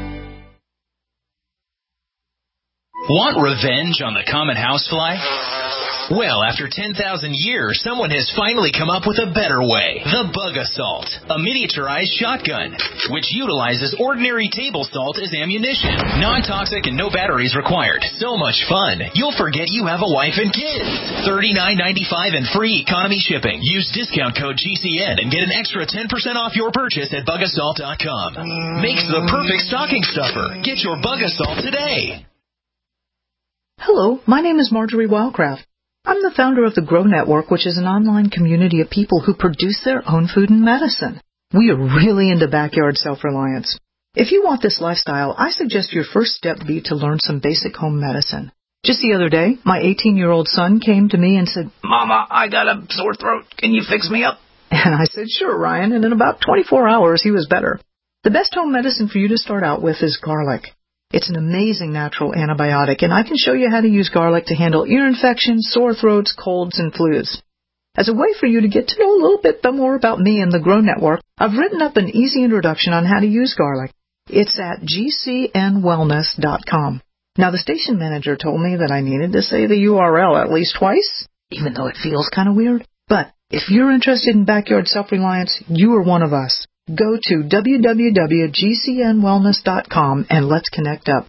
[SPEAKER 21] Want revenge on the common housefly? Well, after ten thousand years, someone has finally come up with a better way. The Bug Assault, a miniaturized shotgun, which utilizes ordinary table salt as ammunition. Non-toxic and no batteries required. So much fun, you'll forget you have a wife and kids. thirty-nine ninety-five and free economy shipping. Use discount code G C N and get an extra ten percent off your purchase at bug assault dot com. Makes the perfect stocking stuffer. Get your Bug Assault today.
[SPEAKER 1] Hello, my name is Marjorie Wildcraft. I'm the founder of the Grow Network, which is an online community of people who produce their own food and medicine. We are really into backyard self-reliance. If you want this lifestyle, I suggest your first step be to learn some basic home medicine. Just the other day, my eighteen-year-old son came to me and said, Mama, I got a sore throat. Can you fix me up? And I said, sure, Ryan, and in about twenty-four hours, he was better. The best home medicine for you to start out with is garlic. It's an amazing natural antibiotic, and I can show you how to use garlic to handle ear infections, sore throats, colds, and flus. As a way for you to get to know a little bit more about me and the Grow Network, I've written up an easy introduction on how to use garlic. It's at g c n wellness dot com. Now, the station manager told me that I needed to say the U R L at least twice, even though it feels kind of weird. But if you're interested in backyard self-reliance, you are one of us. Go to w w w dot g c n wellness dot com and let's connect up.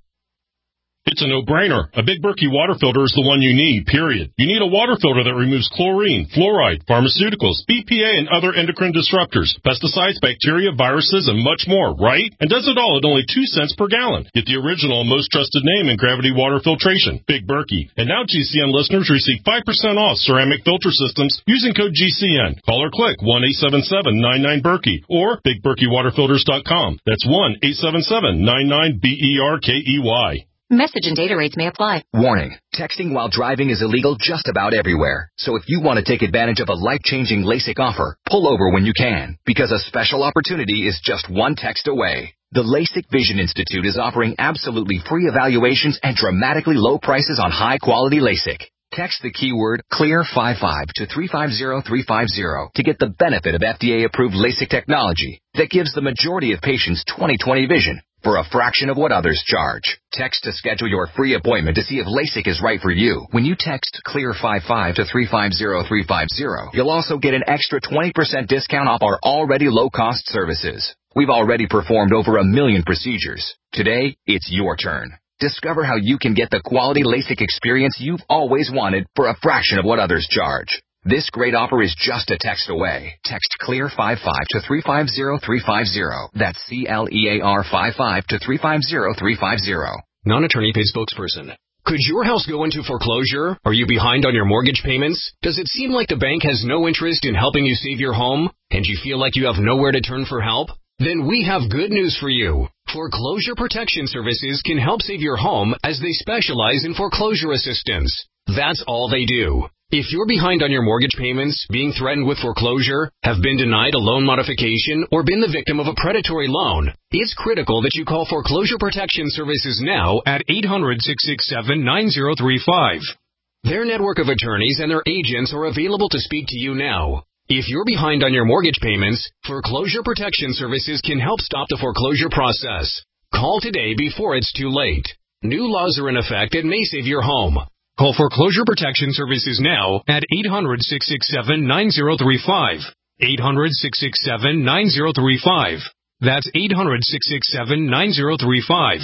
[SPEAKER 22] It's a no-brainer. A Big Berkey water filter is the one you need, period. You need a water filter that removes chlorine, fluoride, pharmaceuticals, B P A, and other endocrine disruptors, pesticides, bacteria, viruses, and much more, right? And does it all at only two cents per gallon. Get the original and most trusted name in gravity water filtration, Big Berkey. And now G C N listeners receive five percent off ceramic filter systems using code G C N. Call or click one eight seven seven nine nine Berkey or big berkey water filters dot com. That's one eight seven seven nine nine B E R K E Y.
[SPEAKER 11] Message and data rates may apply.
[SPEAKER 4] Warning, texting while driving is illegal just about everywhere. So if you want to take advantage of a life-changing LASIK offer, pull over when you can, because a special opportunity is just one text away. The LASIK Vision Institute is offering absolutely free evaluations and dramatically low prices on high-quality LASIK. Text the keyword clear five five to three five zero three five zero to get the benefit of F D A-approved LASIK technology that gives the majority of patients twenty twenty vision for a fraction of what others charge. Text to schedule your free appointment to see if LASIK is right for you. When you text clear five five to three five zero three five zero, you'll also get an extra twenty percent discount off our already low-cost services. We've already performed over a million procedures. Today, it's your turn. Discover how you can get the quality LASIK experience you've always wanted for a fraction of what others charge. This great offer is just a text away. Text clear five five to three five zero three five zero. That's C L E A R five five to three five zero three five zero.
[SPEAKER 23] Non-attorney paid spokesperson. Could your house go into foreclosure? Are you behind on your mortgage payments? Does it seem like the bank has no interest in helping you save your home? And you feel like you have nowhere to turn for help? Then we have good news for you. Foreclosure Protection Services can help save your home as they specialize in foreclosure assistance. That's all they do. If you're behind on your mortgage payments, being threatened with foreclosure, have been denied a loan modification, or been the victim of a predatory loan, it's critical that you call Foreclosure Protection Services now at eight hundred, six six seven, nine zero three five. Their network of attorneys and their agents are available to speak to you now. If you're behind on your mortgage payments, Foreclosure Protection Services can help stop the foreclosure process. Call today before it's too late. New laws are in effect that may save your home. Call Foreclosure Protection Services now at eight hundred, six six seven, nine zero three five. eight hundred, six six seven, nine zero three five. That's eight hundred, six six seven, nine zero three five.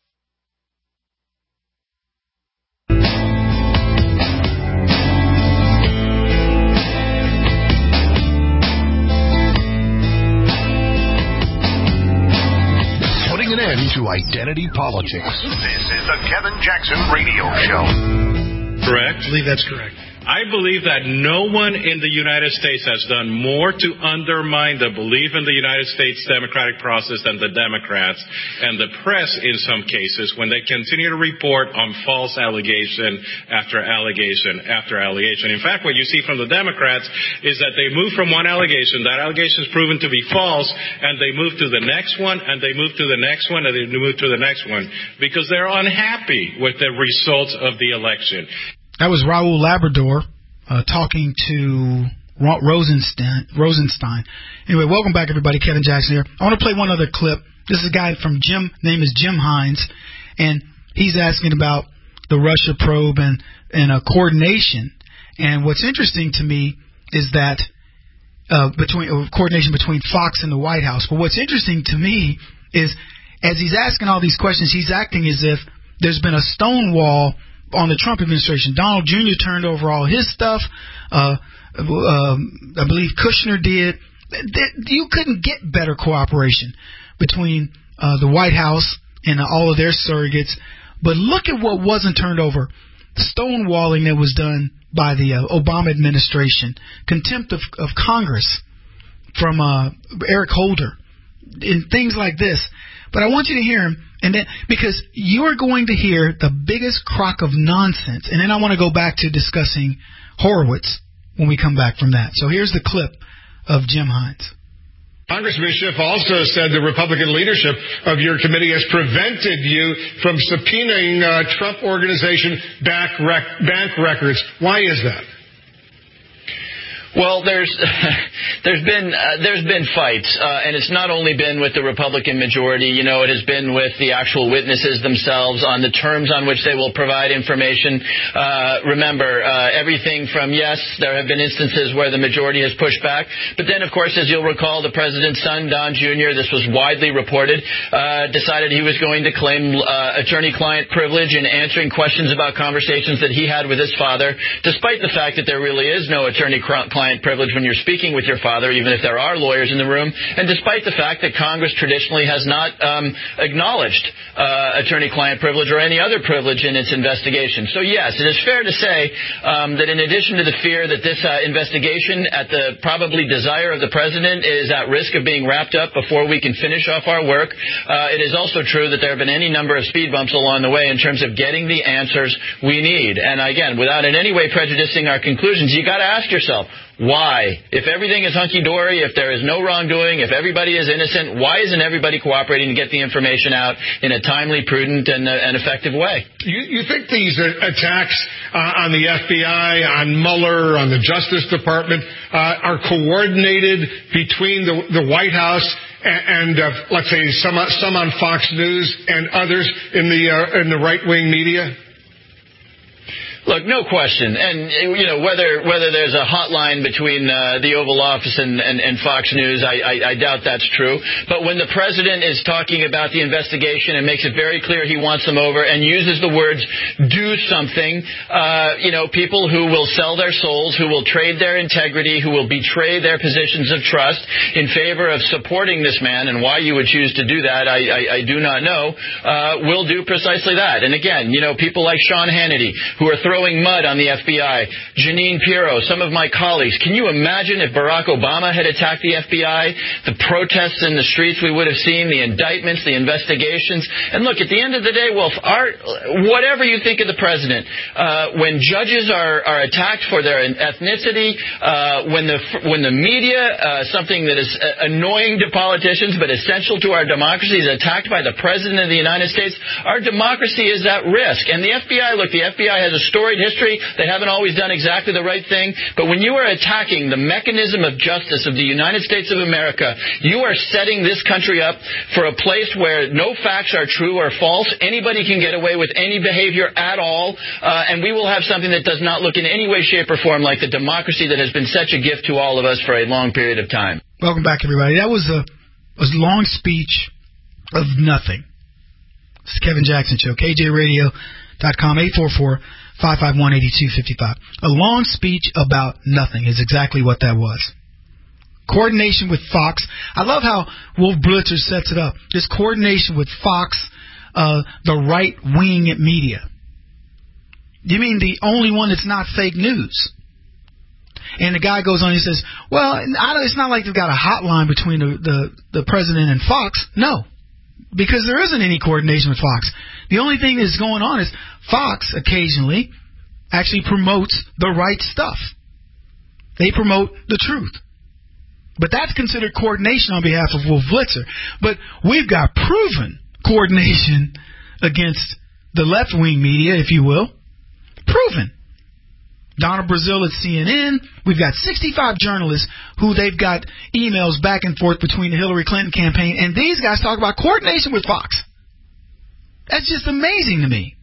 [SPEAKER 2] Putting an end to identity politics. This is the Kevin Jackson Radio Show.
[SPEAKER 24] Correct?
[SPEAKER 3] I believe that's correct.
[SPEAKER 24] I believe that no one in the United States has done more to undermine the belief in the United States democratic process than the Democrats and the press in some cases when they continue to report on false allegation after allegation after allegation. In fact, what you see from the Democrats is that they move from one allegation, that allegation is proven to be false, and they move to the next one, and they move to the next one, and they move to the next one because they're unhappy with the results of the election.
[SPEAKER 3] That was Raul Labrador uh, talking to Rosenstein. Rosenstein. Anyway, welcome back, everybody. Kevin Jackson here. I want to play one other clip. This is a guy from Jim, name is Jim Hines, and he's asking about the Russia probe and, and uh, coordination. And what's interesting to me is that uh, between uh, coordination between Fox and the White House. But what's interesting to me is as he's asking all these questions, he's acting as if there's been a stonewall on the Trump administration. Donald Junior turned over all his stuff. Uh, um, I believe Kushner did. You couldn't get better cooperation between uh, the White House and uh, all of their surrogates. But look at what wasn't turned over. stonewalling that was done by the uh, Obama administration, contempt of, of Congress from uh, Eric Holder, and things like this. But I want you to hear him, and then because you are going to hear the biggest crock of nonsense, and then I want to go back to discussing Horowitz when we come back from that. So here's the clip of Jim Hines.
[SPEAKER 5] Congressman Schiff also said the Republican leadership of your committee has prevented you from subpoenaing uh, Trump Organization back rec- bank records. Why is that?
[SPEAKER 6] Well, there's there's been uh, there's been fights, uh, and it's not only been with the Republican majority. You know, it has been with the actual witnesses themselves on the terms on which they will provide information. Uh, remember, uh, everything from yes, there have been instances where the majority has pushed back, but then, of course, as you'll recall, the president's son, Don Junior, this was widely reported, uh, decided he was going to claim uh, attorney-client privilege in answering questions about conversations that he had with his father, despite the fact that there really is no attorney-client privilege when you're speaking with your father, even if there are lawyers in the room, and despite the fact that Congress traditionally has not um, acknowledged uh, attorney-client privilege or any other privilege in its investigation. So, yes, it is fair to say um, that in addition to the fear that this uh, investigation, at the probably desire of the president, is at risk of being wrapped up before we can finish off our work, uh, it is also true that there have been any number of speed bumps along the way in terms of getting the answers we need. And, again, without in any way prejudicing our conclusions, you got to ask yourself, why? If everything is hunky-dory, if there is no wrongdoing, if everybody is innocent, why isn't everybody cooperating to get the information out in a timely, prudent, and, uh, and effective way?
[SPEAKER 5] You, you think these attacks uh, on the F B I, on Mueller, on the Justice Department uh, are coordinated between the, the White House and, and uh, let's say, some, some on Fox News and others in the, uh, in the right-wing media?
[SPEAKER 6] Look, no question. And, you know, whether whether there's a hotline between uh, the Oval Office and, and, and Fox News, I, I, I doubt that's true. But when the president is talking about the investigation and makes it very clear he wants them over and uses the words, do something, uh, you know, people who will sell their souls, who will trade their integrity, who will betray their positions of trust in favor of supporting this man, and why you would choose to do that, I, I, I do not know, uh, will do precisely that. And again, you know, people like Sean Hannity, who are throwing mud on the F B I, Jeanine Pirro, some of my colleagues. Can you imagine if Barack Obama had attacked the F B I, the protests in the streets we would have seen, the indictments, the investigations? And look, at the end of the day, Wolf, our, whatever you think of the president, uh, when judges are, are attacked for their ethnicity, uh, when the when the media, uh, something that is annoying to politicians but essential to our democracy, is attacked by the president of the United States, our democracy is at risk. And the F B I, look, the F B I has a storied history. They haven't always done exactly the right thing. But when you are attacking the mechanism of justice of the United States of America, you are setting this country up for a place where no facts are true or false. Anybody can get away with any behavior at all. Uh, and we will have something that does not look in any way, shape, or form like the democracy that has been such a gift to all of us for a long period of time.
[SPEAKER 3] Welcome back, everybody. That was a, a long speech of nothing. It's the Kevin Jackson Show, K J radio dot com, eight four four, five five one, eight two five five. A long speech about nothing is exactly what that was. Coordination with Fox. I love how Wolf Blitzer sets it up. This coordination with Fox, uh, the right-wing media. You mean the only one that's not fake news? And the guy goes on and says, well, I don't, it's not like they've got a hotline between the, the, the president and Fox. No, because there isn't any coordination with Fox. The only thing that's going on is Fox occasionally actually promotes the right stuff. They promote the truth. But that's considered coordination on behalf of Wolf Blitzer. But we've got proven coordination against the left-wing media, if you will. Proven. Donna Brazile at C N N. We've got sixty-five journalists who they've got emails back and forth between the Hillary Clinton campaign, and these guys talk about coordination with Fox. That's just amazing to me.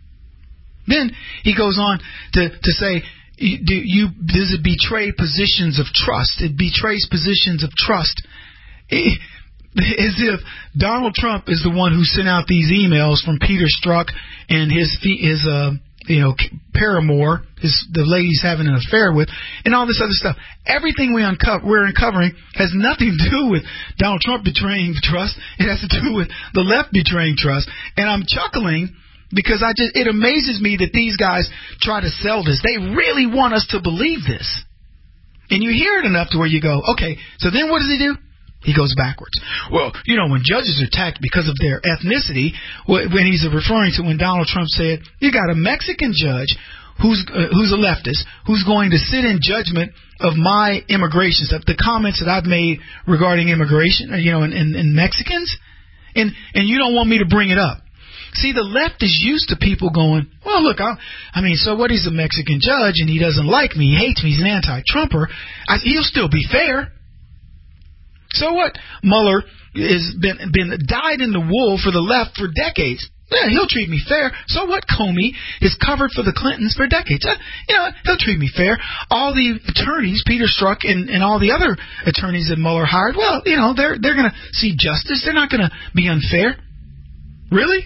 [SPEAKER 3] Then he goes on to, to say, do you, does it betray positions of trust? It betrays positions of trust. It, as if Donald Trump is the one who sent out these emails from Peter Strzok and his, his uh, you know, paramour, his, the lady he's having an affair with, and all this other stuff. Everything we uncover, we're uncovering has nothing to do with Donald Trump betraying trust. It has to do with the left betraying trust. And I'm chuckling Because I just, it amazes me that these guys try to sell this. They really want us to believe this. And you hear it enough to where you go, okay, so then what does he do? He goes backwards. Well, you know, when judges are attacked because of their ethnicity, when he's referring to when Donald Trump said, you got a Mexican judge who's uh, who's a leftist, who's going to sit in judgment of my immigration stuff, the comments that I've made regarding immigration, you know, and, and, and Mexicans, and, and you don't want me to bring it up. See, the left is used to people going, well, look, I, I mean, so what? He's a Mexican judge and he doesn't like me. He hates me. He's an anti-Trumper. I, he'll still be fair. So what? Mueller has been, been dyed in the wool for the left for decades. Yeah, he'll treat me fair. So what? Comey is covered for the Clintons for decades. Uh, you know, he'll treat me fair. All the attorneys, Peter Strzok and, and all the other attorneys that Mueller hired, well, you know, they're they're going to see justice. They're not going to be unfair. Really?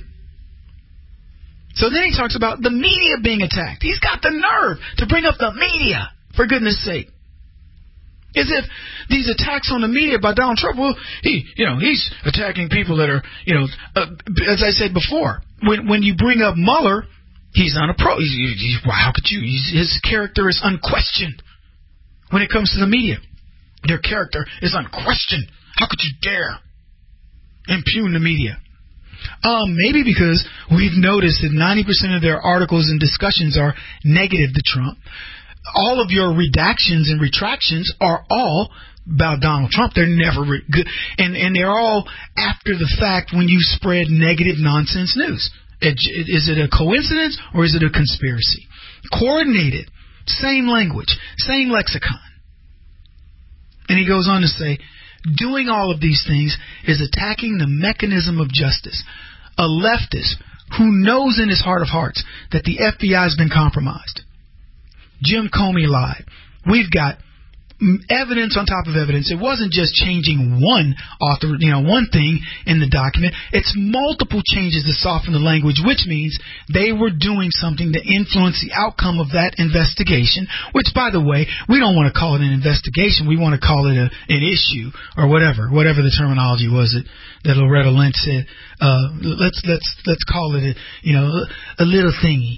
[SPEAKER 3] So then he talks about the media being attacked. He's got the nerve to bring up the media, for goodness sake. As if these attacks on the media by Donald Trump, well, he, you know, he's attacking people that are, you know, uh, as I said before, when when you bring up Mueller, he's not a pro. He's, he's, how could you? He's, his character is unquestioned when it comes to the media. Their character is unquestioned. How could you dare impugn the media? Um, maybe because we've noticed that ninety percent of their articles and discussions are negative to Trump. All of your redactions and retractions are all about Donald Trump. They're never re- good. And, and they're all after the fact when you spread negative nonsense news. It, is it a coincidence or is it a conspiracy? Coordinated. Same language. Same lexicon. And he goes on to say, doing all of these things is attacking the mechanism of justice. A leftist who knows in his heart of hearts that the F B I has been compromised. Jim Comey lied. We've got evidence on top of evidence. It wasn't just changing one author, you know, one thing in the document. It's multiple changes to soften the language, which means they were doing something to influence the outcome of that investigation, which, by the way, we don't want to call it an investigation. We want to call it a, an issue or whatever, whatever the terminology was that, that Loretta Lynch said. Uh, let's, let's, let's call it a, you know, a little thingy.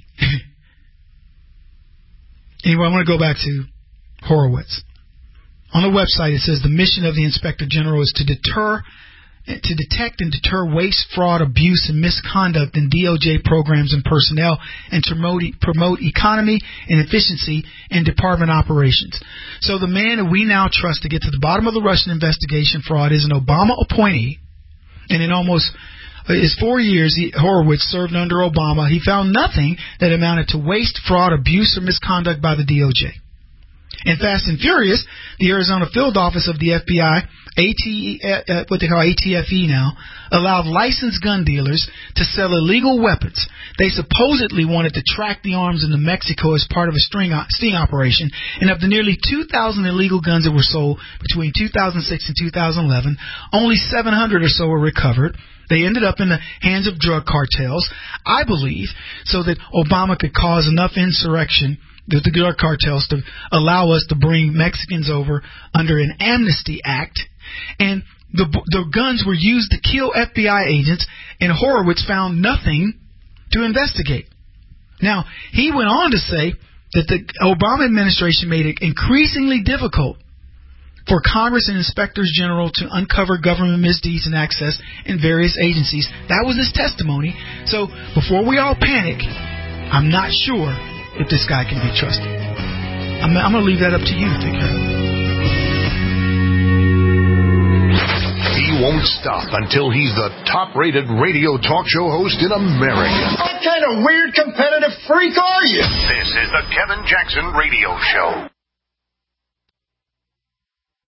[SPEAKER 3] Anyway, I want to go back to Horowitz. On the website, it says the mission of the Inspector General is to deter, to detect and deter waste, fraud, abuse, and misconduct in D O J programs and personnel, and to promote, promote economy and efficiency in department operations. So the man that we now trust to get to the bottom of the Russian investigation fraud is an Obama appointee, and in almost his four years, he, Horowitz served under Obama. He found nothing that amounted to waste, fraud, abuse, or misconduct by the D O J. In Fast and Furious, the Arizona field office of the F B I, AT, uh, what they call A T F E now, allowed licensed gun dealers to sell illegal weapons. They supposedly wanted to track the arms into Mexico as part of a string, sting operation, and of the nearly two thousand illegal guns that were sold between two thousand six and two thousand eleven, only seven hundred or so were recovered. They ended up in the hands of drug cartels, I believe, so that Obama could cause enough insurrection with the drug cartels to allow us to bring Mexicans over under an amnesty act. And the the guns were used to kill F B I agents, and Horowitz found nothing to investigate. Now, he went on to say that the Obama administration made it increasingly difficult for Congress and inspectors general to uncover government misdeeds and access in various agencies. That was his testimony. So before we all panic, I'm not sure if this guy can be trusted. I'm, I'm going to leave that up to you to figure out.
[SPEAKER 2] He won't stop until he's the top-rated radio talk show host in America.
[SPEAKER 7] What kind of weird competitive freak are you?
[SPEAKER 2] This is the Kevin Jackson Radio Show.